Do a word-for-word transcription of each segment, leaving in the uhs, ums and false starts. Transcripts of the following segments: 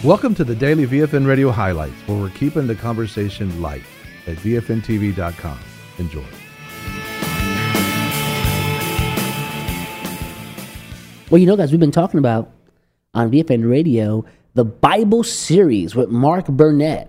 Welcome to the Daily V F N Radio Highlights, where we're keeping the conversation light at V F N T V dot com. Enjoy. Well, you know, guys, we've been talking about on V F N Radio the Bible series with Mark Burnett,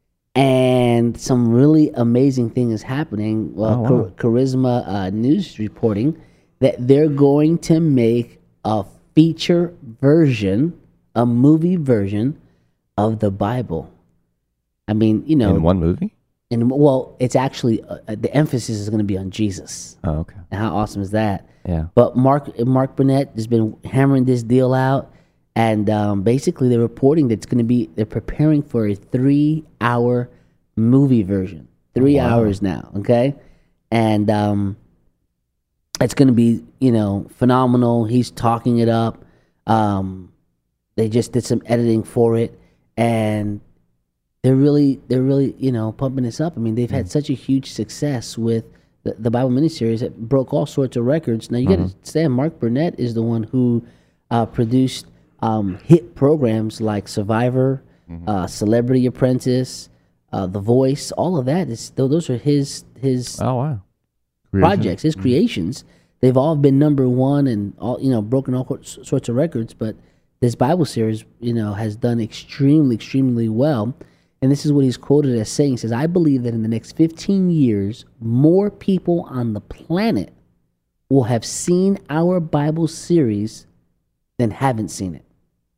and some really amazing thing is happening. Well, Oh, wow. Char- Charisma uh, News reporting that they're going to make a feature version, a movie version of the Bible. I mean, you know, In one movie? and well, it's actually uh, the emphasis is going to be on Jesus. Oh, okay. And how awesome is that? Yeah. But Mark Mark Burnett has been hammering this deal out, and um, basically they're reporting that it's going to be they're preparing for a three-hour movie version. Three Wow. hours now, okay, and um, it's going to be you know phenomenal. He's talking it up. Um, they just did some editing for it, and they're really they're really you know pumping this up. I mean, they've had such a huge success with the, the Bible miniseries that broke all sorts of records. Now you got to understand, Mark Burnett is the one who uh, produced um, hit programs like Survivor, uh, Celebrity Apprentice, uh, The Voice. All of that is tho- those are his his Oh, wow. projects, his creations. They've all been number one and all you know broken all sorts sorts of records. But this Bible series, you know, has done extremely extremely well. And this is what he's quoted as saying. He says, I believe that in the next fifteen years, more people on the planet will have seen our Bible series than haven't seen it.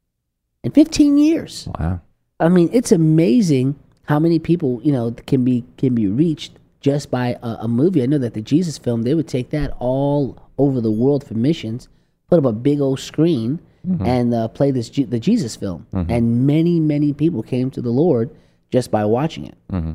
In fifteen years. Wow. I mean, it's amazing how many people, you know, can be can be reached just by a, a movie. I know that the Jesus film, they would take that all over the world for missions, put up a big old screen, and uh, play this Je- the Jesus film. And many, many people came to the Lord just by watching it. Mm-hmm.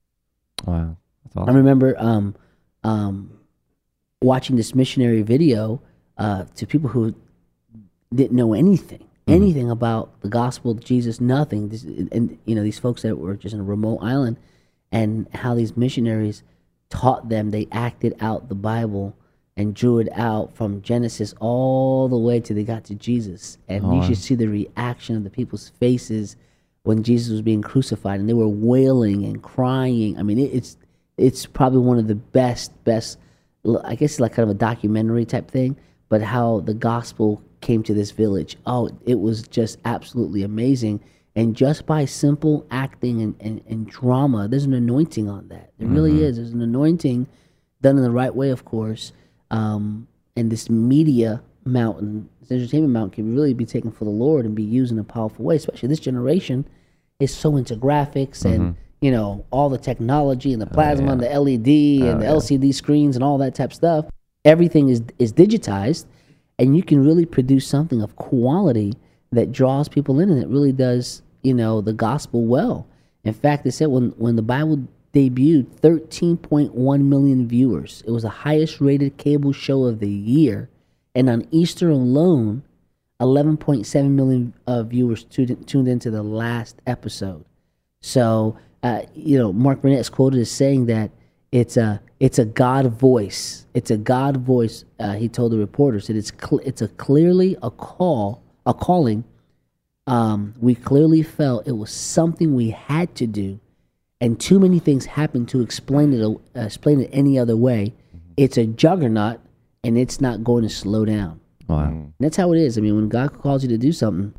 Wow. That's I awesome. remember um, um, watching this missionary video uh, to people who didn't know anything, anything about the gospel of Jesus, nothing. This, and you know, these folks that were just in a remote island, and how these missionaries taught them. They acted out the Bible and drew it out from Genesis all the way till they got to Jesus. And Oh, you wow. should see the reaction of the people's faces when Jesus was being crucified, and they were wailing and crying. I mean, it, it's it's probably one of the best best. I guess it's like kind of a documentary type thing, but how the gospel came to this village. Oh, it was just absolutely amazing. And just by simple acting and, and, and drama, there's an anointing on that. There really is. There's an anointing done in the right way, of course. Um, and this media mountain, this entertainment mountain, can really be taken for the Lord and be used in a powerful way. Especially this generation is so into graphics and you know all the technology and the plasma yeah. and the L E D and the L C D screens and all that type of stuff. Everything is is digitized, and you can really produce something of quality that draws people in, and it really does you know the gospel well. In fact, they said when when the Bible debuted, thirteen point one million viewers. It was the highest rated cable show of the year. And on Easter alone, eleven point seven million uh, viewers tuned, tuned into the last episode. So, uh, you know, Mark Burnett is quoted as saying that it's a it's a God voice. It's a God voice. Uh, he told the reporters that it's cl- it's a clearly a call, a calling. Um, we clearly felt it was something we had to do, and too many things happened to explain it. Uh, explain it any other way. It's a juggernaut, and it's not going to slow down. Wow. And that's how it is. I mean, when God calls you to do something,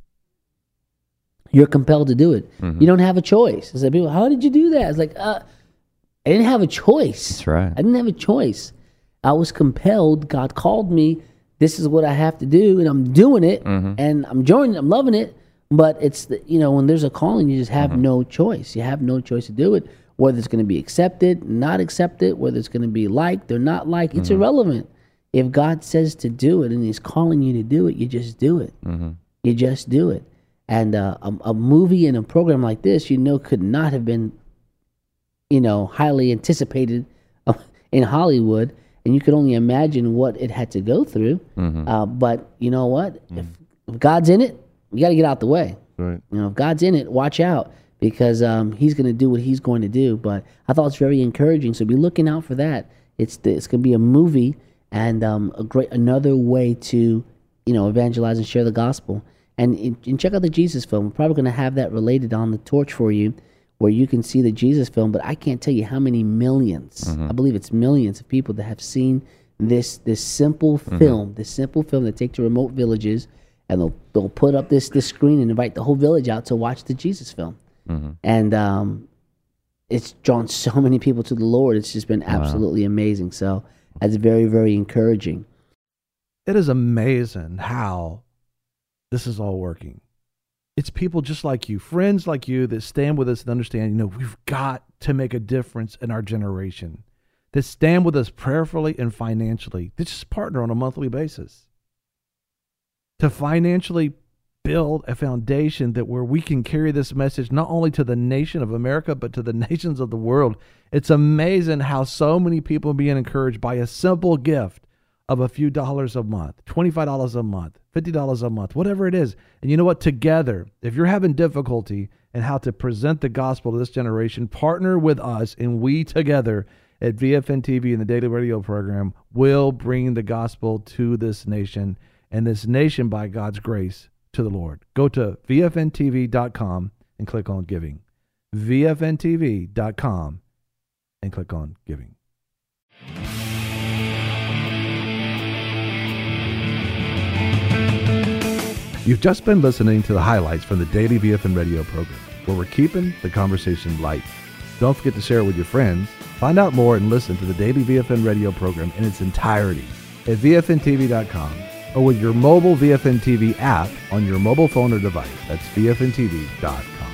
you're compelled to do it. You don't have a choice. It's like people, how did you do that? It's like, uh, I didn't have a choice. That's right. I didn't have a choice. I was compelled. God called me. This is what I have to do, and I'm doing it, and I'm enjoying it. I'm loving it. But it's the, you know when there's a calling, you just have no choice. You have no choice to do it. Whether it's going to be accepted, not accepted, whether it's going to be liked or not liked, it's irrelevant. If God says to do it and He's calling you to do it, you just do it. You just do it. And uh, a, a movie and a program like this, you know, could not have been, you know, highly anticipated uh, in Hollywood, and you could only imagine what it had to go through. Uh, but you know what? If, if God's in it, you got to get out the way. Right. You know, if God's in it, watch out, because um, He's going to do what He's going to do. But I thought it's very encouraging, so be looking out for that. It's the, it's going to be a movie and um, a great another way to you know evangelize and share the gospel. And, and check out the Jesus film. We're probably going to have that related on the torch for you, where you can see the Jesus film. But I can't tell you how many millions, mm-hmm. I believe it's millions of people that have seen this this simple mm-hmm. film, this simple film that take to remote villages, and they'll they'll put up this this screen and invite the whole village out to watch the Jesus film. Mm-hmm. And um, it's drawn so many people to the Lord. It's just been absolutely wow. amazing. So that's very, very encouraging. It is amazing how this is all working. It's people just like you, friends like you, that stand with us and understand, you know, we've got to make a difference in our generation, that stand with us prayerfully and financially, that just partner on a monthly basis to financially build a foundation that where we can carry this message not only to the nation of America, but to the nations of the world. It's amazing how so many people are being encouraged by a simple gift of a few dollars a month, twenty-five dollars a month, fifty dollars a month, whatever it is. And you know what? Together, if you're having difficulty in how to present the gospel to this generation, partner with us, and we together at V F N T V and the Daily Radio program will bring the gospel to this nation, and this nation, by God's grace, to the Lord. Go to V F N T V dot com and click on giving. V F N T V dot com and click on giving. You've just been listening to the highlights from the Daily V F N Radio program, where we're keeping the conversation light. Don't forget to share it with your friends. Find out more and listen to the Daily V F N Radio program in its entirety at V F N T V dot com or with your mobile V F N T V app on your mobile phone or device. That's V F N T V dot com.